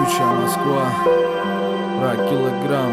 Ебучая Москва, килограмм.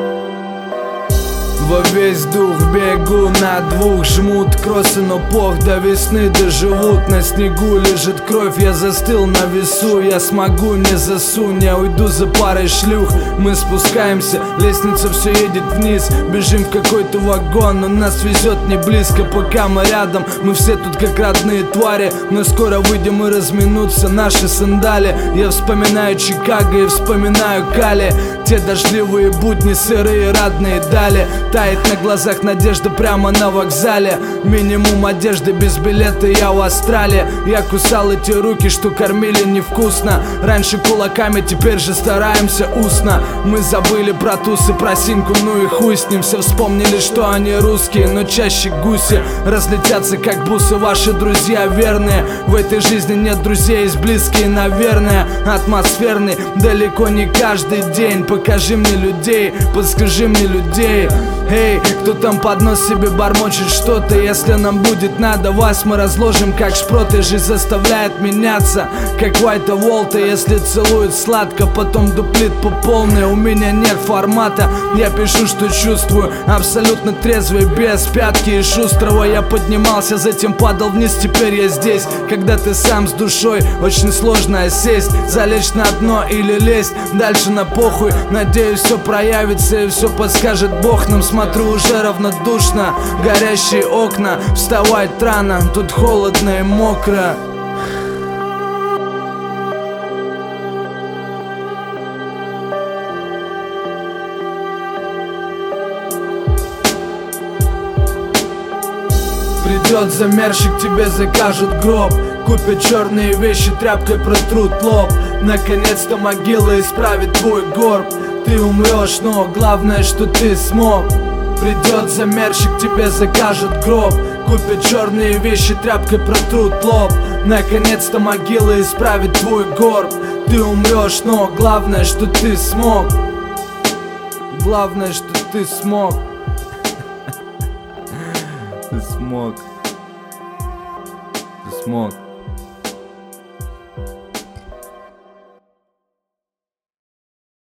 Во весь дух бегу на двух, жмут кроссы, но пох до весны доживут. На снегу лежит кровь, я застыл на весу. Я смогу, не засунь, я уйду за парой шлюх. Мы спускаемся, лестница все едет вниз. Бежим в какой-то вагон, но нас везет не близко. Пока мы рядом, мы все тут как родные твари. Но скоро выйдем и разминутся наши сандали. Я вспоминаю Чикаго и вспоминаю Кали. Те дождливые будни, сырые родные дали. Тает на глазах надежда прямо на вокзале. Минимум одежды, без билета я в Австралии. Я кусал эти руки, что кормили невкусно. Раньше кулаками, теперь же стараемся устно. Мы забыли про тусы, про синьку, ну и хуй с ним. Все вспомнили, что они русские, но чаще гуси. Разлетятся как бусы ваши друзья верные. В этой жизни нет друзей, есть близкие, наверное. Атмосферный, далеко не каждый день. Покажи мне людей, подскажи мне людей. Эй, кто там под нос себе бормочет что-то? Если нам будет надо, вас мы разложим как шпроты. Жизнь заставляет меняться, как Уайта Волта. Если целует сладко, потом дуплит по полной. У меня нет формата, я пишу, что чувствую. Абсолютно трезвый, без пятки и шустрого. Я поднимался, затем падал вниз, теперь я здесь. Когда ты сам с душой, очень сложно осесть. Залечь на дно или лезть дальше на похуй. Надеюсь, все проявится и все подскажет Бог нам. Смотрю, уже равнодушно, горящие окна. Вставать рано, тут холодно и мокро. Придет замерщик, тебе закажут гроб. Купят черные вещи, тряпкой протрут лоб. Наконец-то могила исправит твой горб. Ты умрешь, но главное, что ты смог. Придет замерщик, тебе закажут гроб. Купят черные вещи, тряпкой протрут лоб. Наконец-то могила исправит твой горб. Ты умрешь, но главное, что ты смог. Главное, что ты смог. Ты смог. Ты смог.